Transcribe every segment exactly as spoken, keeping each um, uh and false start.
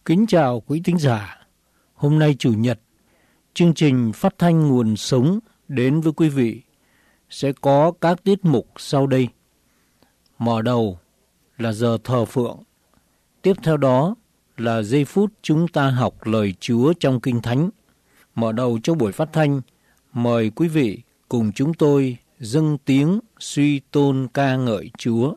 Kính chào quý thính giả. Hôm nay Chủ nhật, chương trình phát thanh Nguồn Sống đến với quý vị sẽ có các tiết mục sau đây. Mở đầu là giờ thờ phượng. Tiếp theo đó là giây phút chúng ta học lời Chúa trong Kinh Thánh. Mở đầu cho buổi phát thanh, mời quý vị cùng chúng tôi dâng tiếng suy tôn ca ngợi Chúa.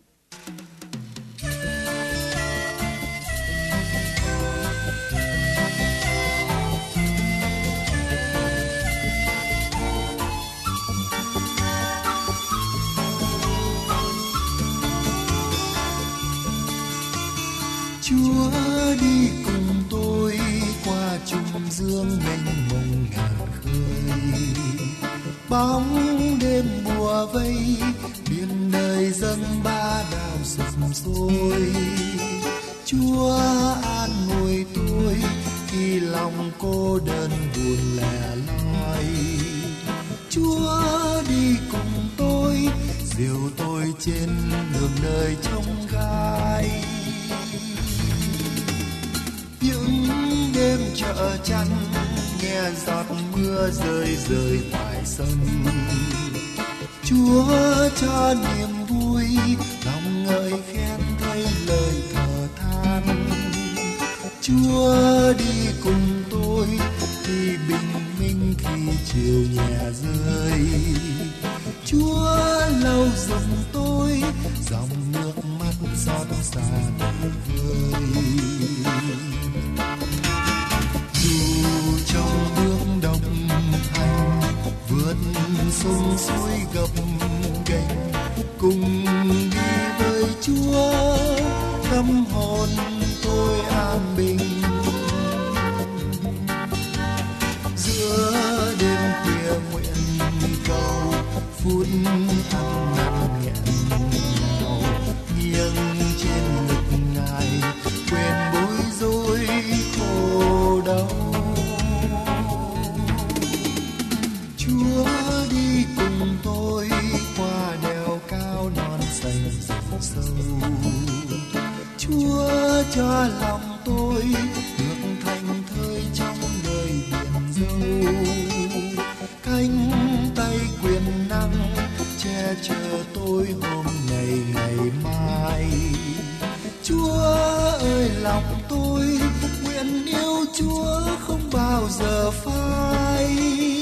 Chúa đi cùng tôi qua trung dương mênh mông ngàn khơi, bóng đêm bùa vây biển đời dâng ba đảo sụp sôi. Chúa an ủi tôi khi lòng cô đơn buồn lẻ loi. Chúa đi cùng tôi dìu tôi trên đường đời trông gai. Những đêm chợ chăn nghe giọt mưa rơi rơi ngoài sân, Chúa cho niềm vui lòng ngợi khen thay lời thở than. Chúa đi cùng tôi khi bình minh khi chiều nhẹ rơi. Chúa lau dòng tôi dòng nước mắt xót xa đầy vơi. Dù trong bước đồng hành vượt sông suối gập ghềnh, cùng đi với Chúa tâm hồn tôi an bình. Giữa đêm khuya nguyện cầu phút ăn năn nghẹn ngào, nghiêng trên ngực Ngài quên bối rối khổ đau. Chúa đi cùng tôi qua đèo cao non xanh rừng sâu. Chúa cho lòng tôi được thành thơi trong đời biển dâu. Cánh tay quyền năng che chở tôi hôm nay ngày mai. Chúa ơi lòng tôi nguyện yêu Chúa không bao giờ phai.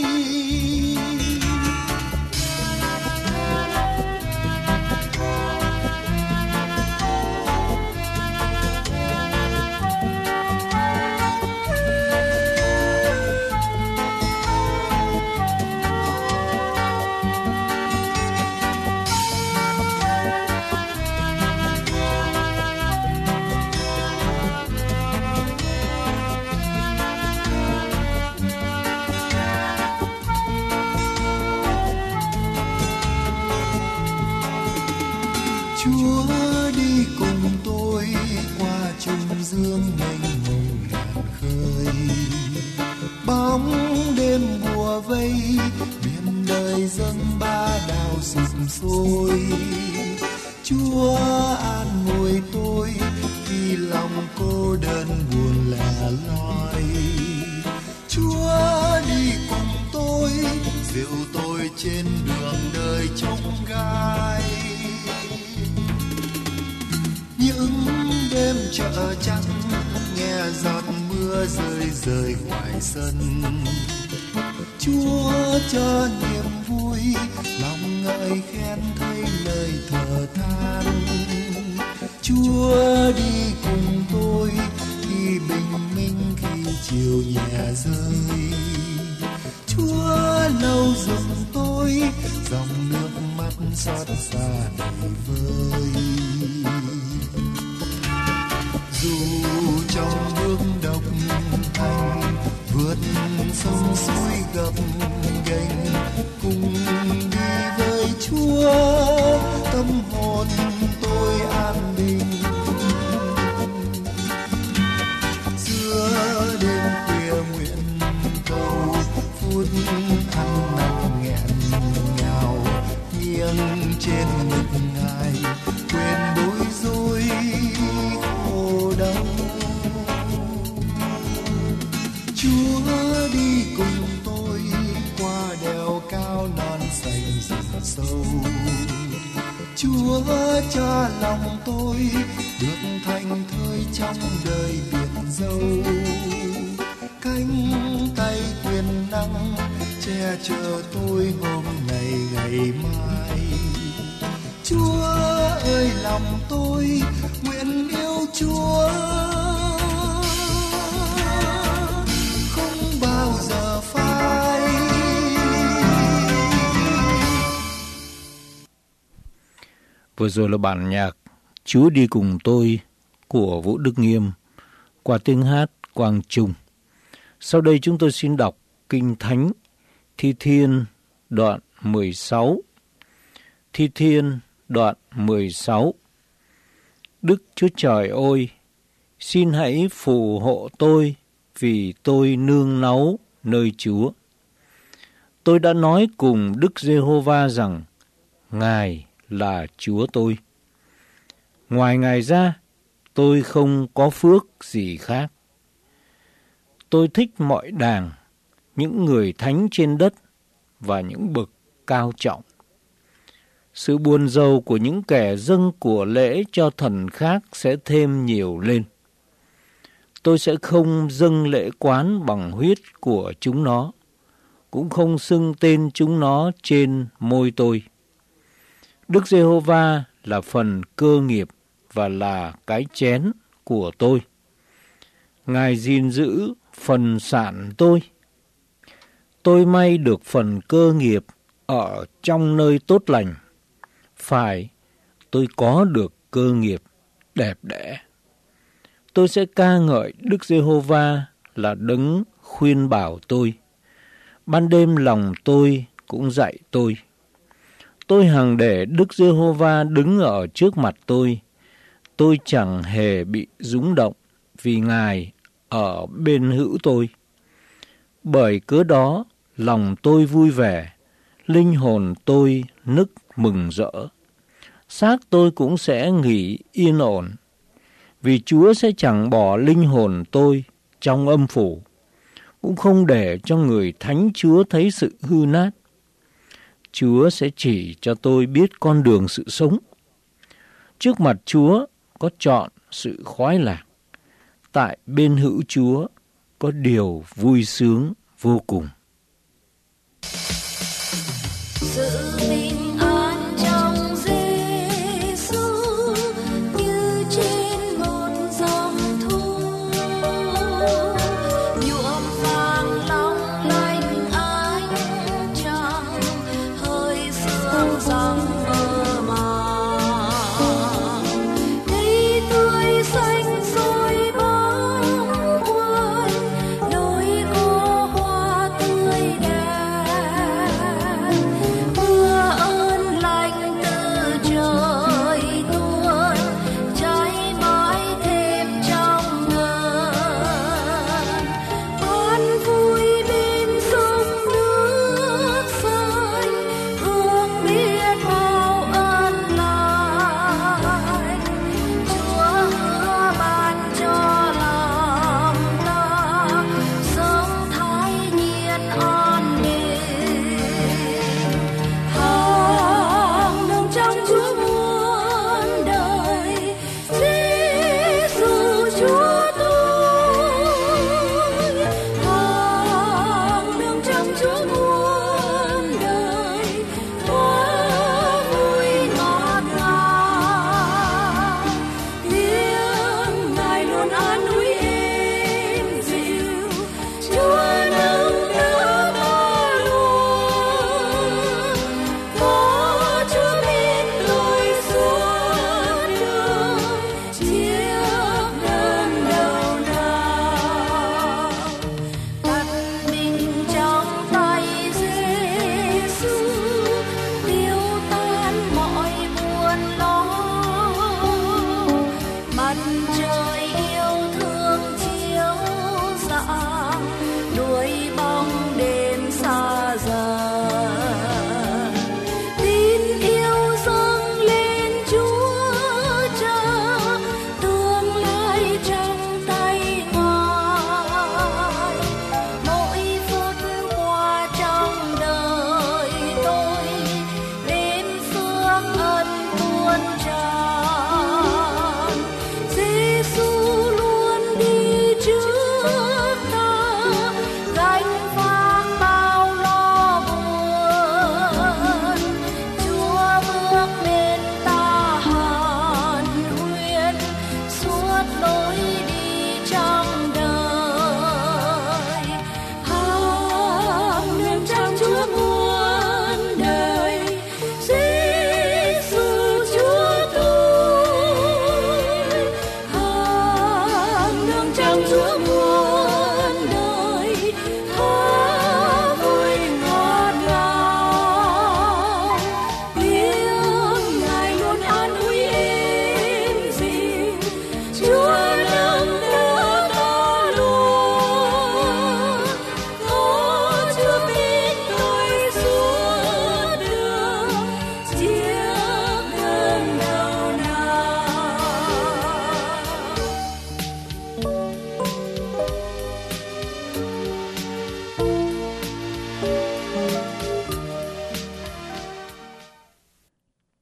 Chúa đi cùng tôi qua trung dương mênh mông ngàn khơi, bóng đêm bùa vây biển đời dâng ba đảo sụp sôi. Chúa an ủi tôi khi lòng cô đơn buồn lẻ loi. Chúa đi cùng tôi dìu tôi trên đường đời trông gai. Những đêm chợ trắng nghe giọt mưa rơi rơi ngoài sân, Chúa cho niềm vui lòng ngợi khen thay lời thở than. Chúa đi cùng tôi khi bình minh khi chiều nhẹ rơi. Chúa lau dòng tôi dòng nước mắt xót xa đầy vơi. Dù trong bước độc hành vượt sông suối gập ghềnh, cùng đi với Chúa tâm hồn tôi an bình. Giữa đêm khuya nguyện cầu phút ăn năn nghẹn ngào, nghiêng trên ngực Ngài quên bối rối khổ đau. Chúa đi cùng tôi qua đèo cao non xanh rừng sâu. Chúa cho lòng tôi được thành thơi trong đời biển dâu. Cánh tay quyền năng che chở tôi hôm nay ngày mai. Chúa ơi lòng tôi nguyện yêu Chúa, không bao giờ phai. Vừa rồi là bản nhạc Chúa đi cùng tôi của Vũ Đức Nghiêm qua tiếng hát Quang Trung. Sau đây chúng tôi xin đọc Kinh Thánh Thi Thiên đoạn mười sáu. Thi Thiên đoạn mười sáu. Đức Chúa Trời ơi, xin hãy phù hộ tôi vì tôi nương náu nơi Chúa. Tôi đã nói cùng Đức Giê-hô-va rằng Ngài là Chúa tôi. Ngoài Ngài ra, tôi không có phước gì khác. Tôi thích mọi đàng, những người thánh trên đất và những bậc cao trọng. Sự buồn rầu của những kẻ dâng của lễ cho thần khác sẽ thêm nhiều lên. Tôi sẽ không dâng lễ quán bằng huyết của chúng nó, cũng không xưng tên chúng nó trên môi tôi. Đức Giê-hô-va là phần cơ nghiệp và là cái chén của tôi. Ngài gìn giữ phần sản tôi. Tôi may được phần cơ nghiệp ở trong nơi tốt lành. Phải, tôi có được cơ nghiệp đẹp đẽ. Tôi sẽ ca ngợi Đức Giê-hô-va là đấng khuyên bảo tôi. Ban đêm lòng tôi cũng dạy tôi. Tôi hằng để Đức Giê-hô-va đứng ở trước mặt tôi. Tôi chẳng hề bị rúng động vì Ngài ở bên hữu tôi. Bởi cớ đó, lòng tôi vui vẻ, linh hồn tôi nức mừng rỡ. Xác tôi cũng sẽ nghỉ yên ổn, vì Chúa sẽ chẳng bỏ linh hồn tôi trong âm phủ, cũng không để cho người thánh Chúa thấy sự hư nát. Chúa sẽ chỉ cho tôi biết con đường sự sống. Trước mặt Chúa có trọn sự khoái lạc. Tại bên hữu Chúa có điều vui sướng vô cùng. Sự bình an trong Giê-xu như trên một dòng thu, nhuộm vàng long lanh ánh trăng, hơi sương răng mơ màng. Cây tươi xanh rồi bóng quanh, lối có hoa tươi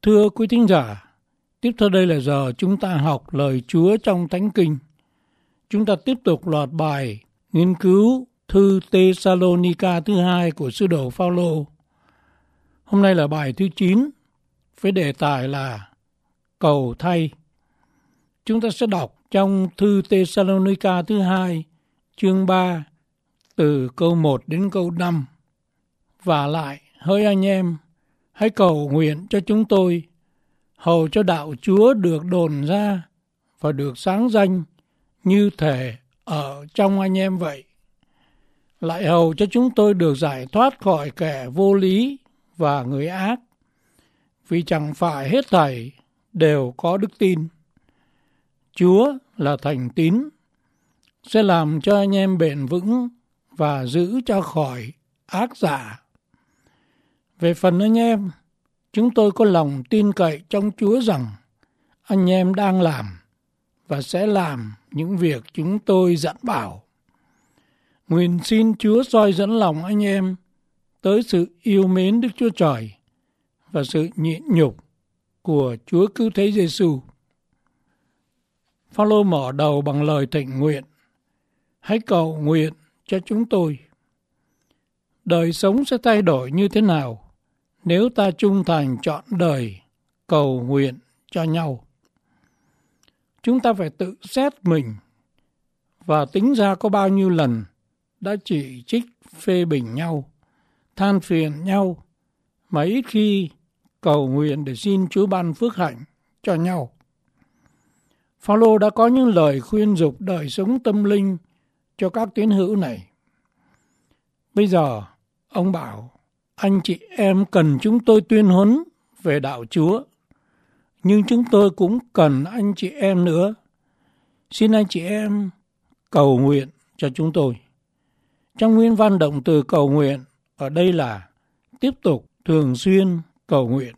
Thưa quý thính giả, tiếp theo đây là giờ chúng ta học lời Chúa trong Thánh Kinh. Chúng ta tiếp tục loạt bài nghiên cứu thư Tê-sa-lô-ni-ca thứ hai của sứ đồ Phao-lô. Hôm nay là bài thứ chín, với đề tài là cầu thay. Chúng ta sẽ đọc trong thư Tê-sa-lô-ni-ca thứ hai, chương ba, từ câu một đến câu năm. Vả lại, hỡi anh em, hãy cầu nguyện cho chúng tôi, hầu cho đạo Chúa được đồn ra và được sáng danh như thể ở trong anh em vậy. Lại hầu cho chúng tôi được giải thoát khỏi kẻ vô lý và người ác, vì chẳng phải hết thảy đều có đức tin. Chúa là thành tín, sẽ làm cho anh em bền vững và giữ cho khỏi ác giả. Về phần anh em, chúng tôi có lòng tin cậy trong Chúa rằng anh em đang làm và sẽ làm những việc chúng tôi dặn bảo. Nguyện xin Chúa soi dẫn lòng anh em tới sự yêu mến Đức Chúa Trời và sự nhịn nhục của Chúa Cứu Thế Giêsu. Phao-lô mở đầu bằng lời thỉnh nguyện: hãy cầu nguyện cho chúng tôi. Đời sống sẽ thay đổi như thế nào nếu ta trung thành trọn đời cầu nguyện cho nhau? Chúng ta phải tự xét mình và tính ra có bao nhiêu lần đã chỉ trích phê bình nhau, than phiền nhau, mà ít khi cầu nguyện để xin Chúa ban phước hạnh cho nhau. Phao-lô đã có những lời khuyên dục đời sống tâm linh cho các tín hữu này. Bây giờ, ông bảo, anh chị em cần chúng tôi tuyên huấn về đạo Chúa, nhưng chúng tôi cũng cần anh chị em nữa. Xin anh chị em cầu nguyện cho chúng tôi. Trong nguyên văn động từ cầu nguyện ở đây là tiếp tục, thường xuyên cầu nguyện.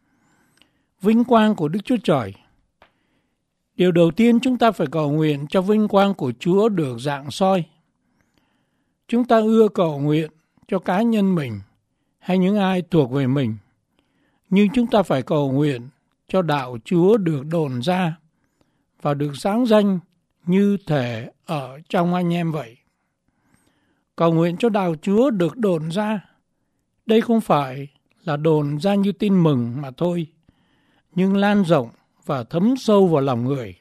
Vinh quang của Đức Chúa Trời. Điều đầu tiên chúng ta phải cầu nguyện cho vinh quang của Chúa được rạng soi. Chúng ta ưa cầu nguyện cho cá nhân mình hay những ai thuộc về mình, nhưng chúng ta phải cầu nguyện cho đạo Chúa được đồn ra và được sáng danh như thể ở trong anh em vậy. Cầu nguyện cho đạo Chúa được đồn ra. Đây không phải là đồn ra như tin mừng mà thôi, nhưng lan rộng và thấm sâu vào lòng người.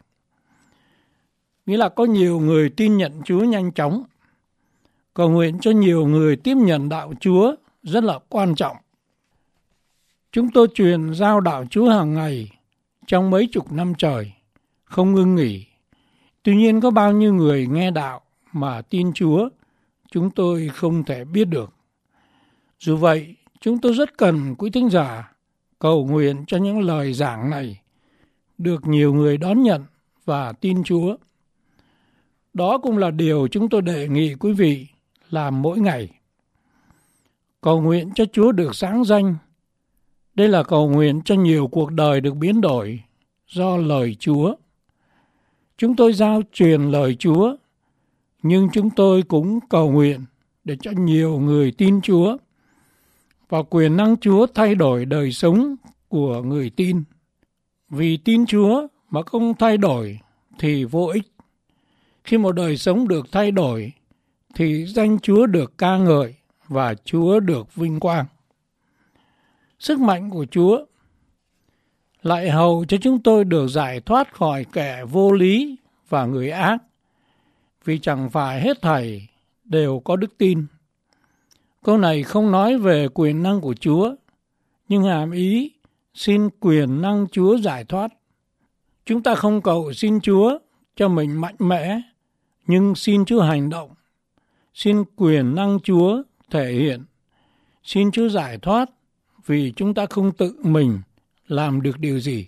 Nghĩa là có nhiều người tin nhận Chúa nhanh chóng. Cầu nguyện cho nhiều người tiếp nhận đạo Chúa rất là quan trọng. Chúng tôi truyền giao đạo Chúa hàng ngày trong mấy chục năm trời, không ngưng nghỉ. Tuy nhiên có bao nhiêu người nghe đạo mà tin Chúa, chúng tôi không thể biết được. Dù vậy, chúng tôi rất cần quý thính giả cầu nguyện cho những lời giảng này được nhiều người đón nhận và tin Chúa. Đó cũng là điều chúng tôi đề nghị quý vị làm mỗi ngày. Cầu nguyện cho Chúa được sáng danh. Đây là cầu nguyện cho nhiều cuộc đời được biến đổi do lời Chúa. Chúng tôi giao truyền lời Chúa, nhưng chúng tôi cũng cầu nguyện để cho nhiều người tin Chúa và quyền năng Chúa thay đổi đời sống của người tin. Vì tin Chúa mà không thay đổi thì vô ích. Khi một đời sống được thay đổi thì danh Chúa được ca ngợi và Chúa được vinh quang. Sức mạnh của Chúa. Lại hầu cho chúng tôi được giải thoát khỏi kẻ vô lý và người ác, vì chẳng phải hết thảy đều có đức tin. Câu này không nói về quyền năng của Chúa, nhưng hàm ý xin quyền năng Chúa giải thoát. Chúng ta không cầu xin Chúa cho mình mạnh mẽ, nhưng xin Chúa hành động. Xin quyền năng Chúa thể hiện. Xin Chúa giải thoát vì chúng ta không tự mình làm được điều gì.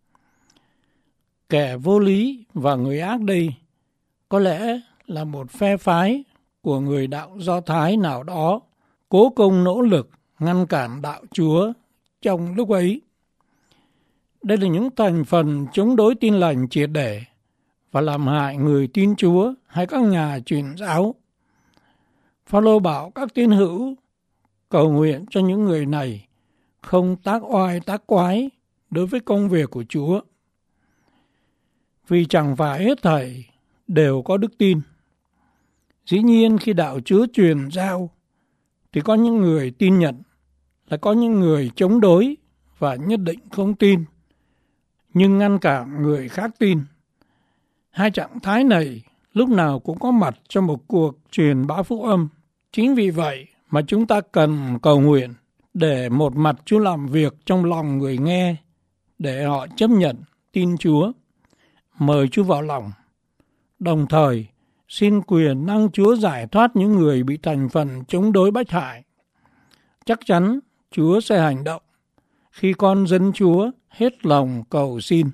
Kẻ vô lý và người ác đây có lẽ là một phe phái của người đạo Do Thái nào đó cố công nỗ lực ngăn cản đạo Chúa trong lúc ấy. Đây là những thành phần chống đối tin lành triệt để và làm hại người tin Chúa hay các nhà truyền giáo. Phao-lô bảo các tín hữu cầu nguyện cho những người này không tác oai tác quái đối với công việc của Chúa. Vì chẳng phải hết thảy đều có đức tin. Dĩ nhiên khi đạo Chúa truyền giao thì có những người tin nhận, là có những người chống đối và nhất định không tin, nhưng ngăn cản người khác tin. Hai trạng thái này lúc nào cũng có mặt trong một cuộc truyền bá phúc âm. Chính vì vậy mà chúng ta cần cầu nguyện để một mặt Chúa làm việc trong lòng người nghe, để họ chấp nhận tin Chúa, mời Chúa vào lòng. Đồng thời, xin quyền năng Chúa giải thoát những người bị thành phần chống đối bách hại. Chắc chắn Chúa sẽ hành động khi con dân Chúa hết lòng cầu xin.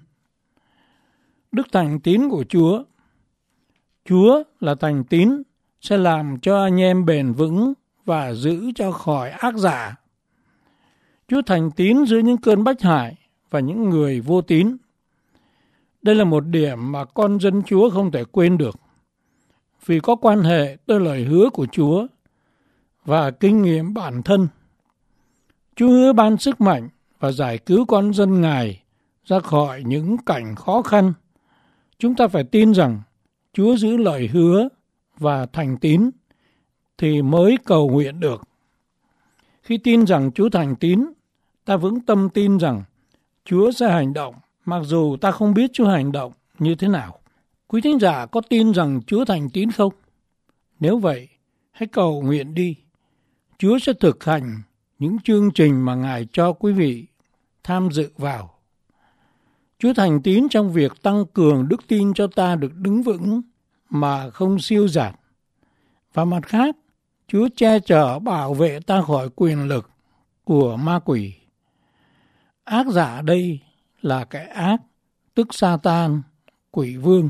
Đức thành tín của Chúa. Chúa là thành tín, sẽ làm cho anh em bền vững và giữ cho khỏi ác giả. Chúa thành tín giữa những cơn bách hại và những người vô tín. Đây là một điểm mà con dân Chúa không thể quên được, vì có quan hệ tới lời hứa của Chúa và kinh nghiệm bản thân. Chúa hứa ban sức mạnh và giải cứu con dân Ngài ra khỏi những cảnh khó khăn. Chúng ta phải tin rằng Chúa giữ lời hứa và thành tín thì mới cầu nguyện được. Khi tin rằng Chúa thành tín, ta vững tâm tin rằng Chúa sẽ hành động, mặc dù ta không biết Chúa hành động như thế nào. Quý thính giả có tin rằng Chúa thành tín không? Nếu vậy, hãy cầu nguyện đi. Chúa sẽ thực hành những chương trình mà Ngài cho quý vị tham dự vào. Chúa thành tín trong việc tăng cường đức tin cho ta được đứng vững mà không siêu dạt. Và mặt khác, Chúa che chở bảo vệ ta khỏi quyền lực của ma quỷ. Ác giả đây là kẻ ác, tức Sa-tan, quỷ vương.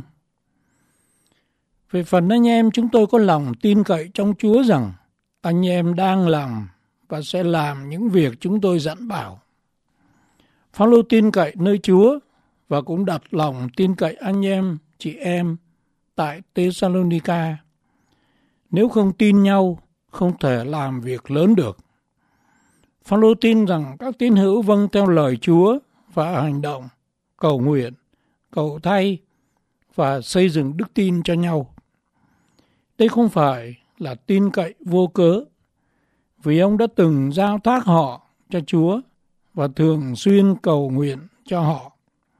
Về phần anh em, chúng tôi có lòng tin cậy trong Chúa rằng anh em đang làm và sẽ làm những việc chúng tôi dặn bảo. Phao-lô tin cậy nơi Chúa và cũng đặt lòng tin cậy anh em, chị em tại Tê-sa-lô-ni-ca. Nếu không tin nhau, không thể làm việc lớn được. Phao-lô tin rằng các tín hữu vâng theo lời Chúa và hành động, cầu nguyện, cầu thay và xây dựng đức tin cho nhau. Đây không phải là tin cậy vô cớ, vì ông đã từng giao thác họ cho Chúa và thường xuyên cầu nguyện cho họ.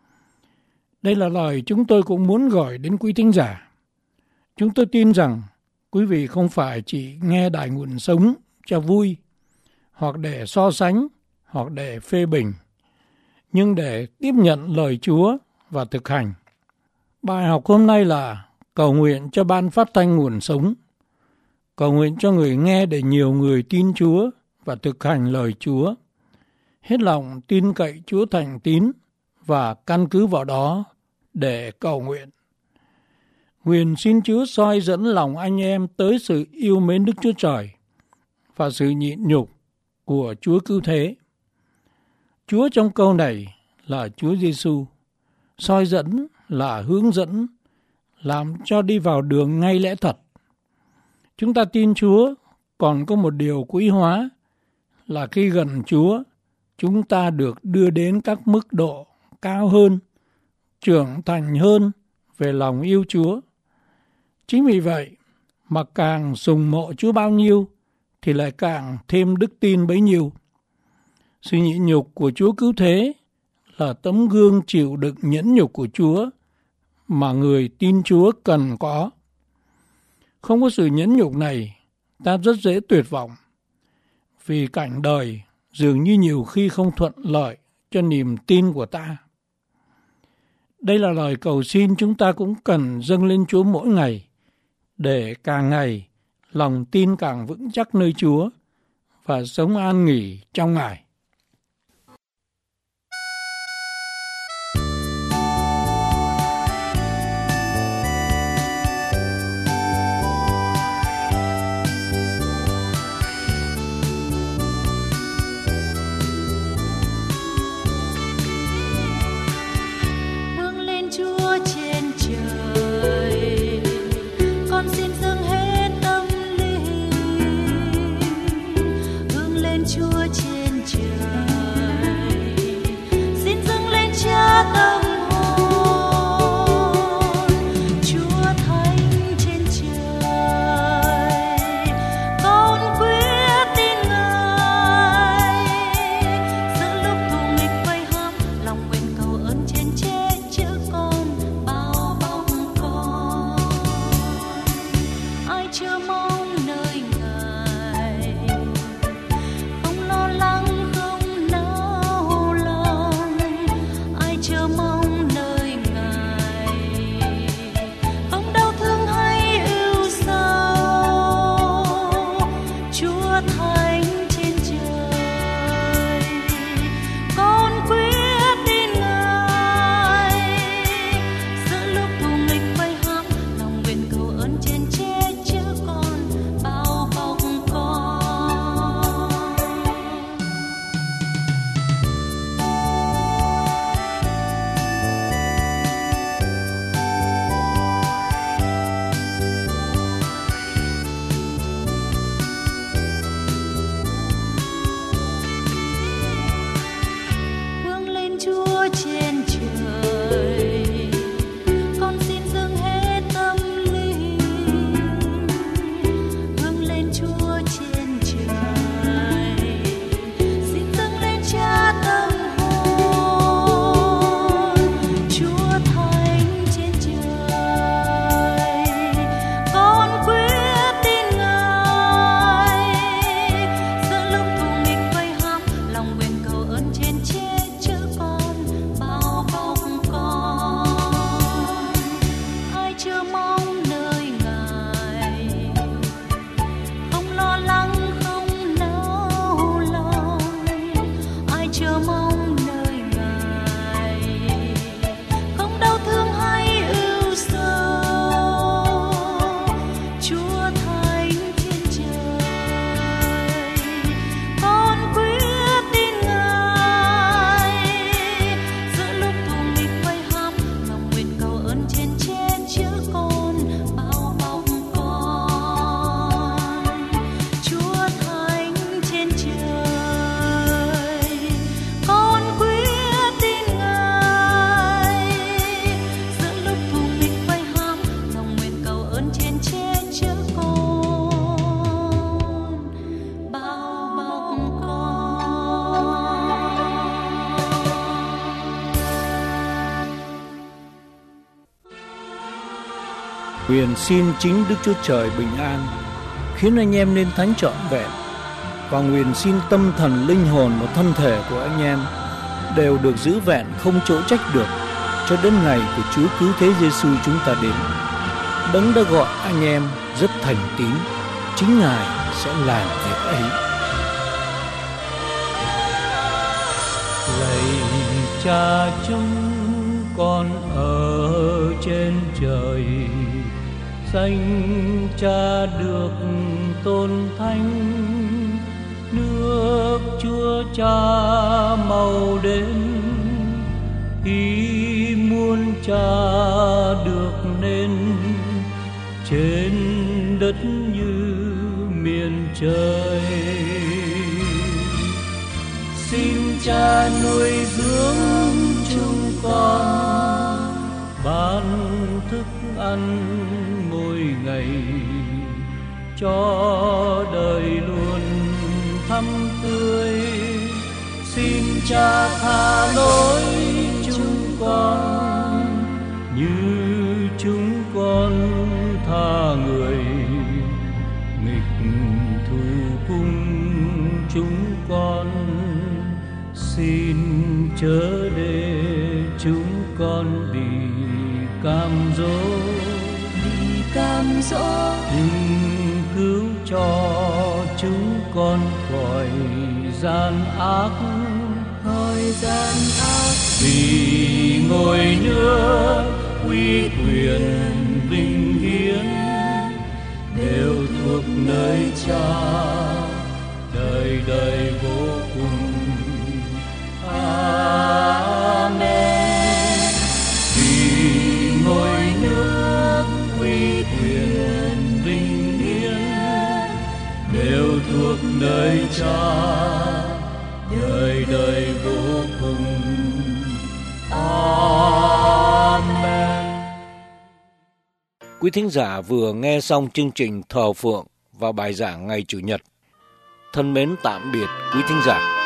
Đây là lời chúng tôi cũng muốn gửi đến quý thính giả. Chúng tôi tin rằng quý vị không phải chỉ nghe Đài Nguồn Sống cho vui, hoặc để so sánh, hoặc để phê bình, nhưng để tiếp nhận lời Chúa và thực hành. Bài học hôm nay là cầu nguyện cho ban phát thanh Nguồn Sống, cầu nguyện cho người nghe để nhiều người tin Chúa và thực hành lời Chúa, hết lòng tin cậy Chúa thành tín và căn cứ vào đó để cầu nguyện. Nguyện xin Chúa soi dẫn lòng anh em tới sự yêu mến Đức Chúa Trời và sự nhịn nhục của Chúa Cứu Thế. Chúa trong câu này là Chúa Giêsu, soi dẫn là hướng dẫn, làm cho đi vào đường ngay lẽ thật. Chúng ta tin Chúa còn có một điều quý hóa là khi gần Chúa, chúng ta được đưa đến các mức độ cao hơn, trưởng thành hơn về lòng yêu Chúa. Chính vì vậy mà càng sùng mộ Chúa bao nhiêu thì lại càng thêm đức tin bấy nhiêu. Sự nhịn nhục của Chúa Cứu Thế là tấm gương chịu đựng nhẫn nhục của Chúa mà người tin Chúa cần có. Không có sự nhẫn nhục này, ta rất dễ tuyệt vọng, vì cảnh đời dường như nhiều khi không thuận lợi cho niềm tin của ta. Đây là lời cầu xin chúng ta cũng cần dâng lên Chúa mỗi ngày, để càng ngày lòng tin càng vững chắc nơi Chúa và sống an nghỉ trong Ngài. Chúa trên trời. chờ mong nơi Ngài, không lo lắng không nao lòng. Ai chờ mong nơi Ngài, không đau thương hay ưu sầu. Chúa Thánh trên trời, con quyết tin Ngài. Giữa lúc thù nghịch vây hãm, lòng nguyện cầu ơn trên che chở con, bao bọc con. Vâng lên Chúa trên trời, con xin dâng hết tâm linh. Vâng lên Chúa trên trời, xin dâng lên Cha tâm hồn. Chúa Thánh trên trời, con quyết tin Ngài. Giữa lúc thù nghịch vây hãm, lòng nguyện cầu ơn trên che chở con, bao bọc con. Ai chờ mong nơi Ngài, không lo lắng không nao lòng. Ai chờ mong nơi Ngài, không đau thương hay ưu sầu. Chúa Thánh trên trời, con quyết tin Ngài. Giữa lúc thù nghịch vây hãm, lòng nguyện cầu ơn trên che chở con, bao bọc con. Chúa Thánh trên trời, con quyết tin Ngài. Giữa lúc thù nghịch vây hãm, lòng nguyện cầu ơn trên che chở con, bao bọc con. Nguyện xin chính Đức Chúa Trời bình an, khiến anh em nên thánh trọn vẹn, và nguyện xin tâm thần, linh hồn và thân thể của anh em đều được giữ vẹn không chỗ trách được, cho đến ngày của Chúa Cứu Thế Giêsu chúng ta đến. Đấng đã gọi anh em rất thành tín, chính Ngài sẽ làm việc ấy. Lạy Cha chúng con ở trên trời, danh Cha được tôn thánh. Nước Chúa Cha mau đến, ý muốn Cha được nên, trên đất như miền trời. Xin Cha nuôi dưỡng chúng con, ban thức ăn mỗi ngày, cho đời luôn thắm tươi. Xin Cha tha lỗi chúng con, như chúng con tha người nghịch thù cùng chúng con. Xin chớ để chúng con bị cam dỗ, Vì cam dỗ nhưng cứu cho chúng con khỏi gian ác, khỏi gian ác. vì ngôi nước uy quyền vinh hiển đều thuộc nơi Cha, đời đời vô cùng. Amen. Vì ngôi nước uy quyền vinh hiển đều thuộc nơi Cha, đời đời vô cùng. Amen. Quý thính giả vừa nghe xong chương trình thờ phượng và bài giảng ngày Chủ nhật. Thân mến tạm biệt quý thính giả.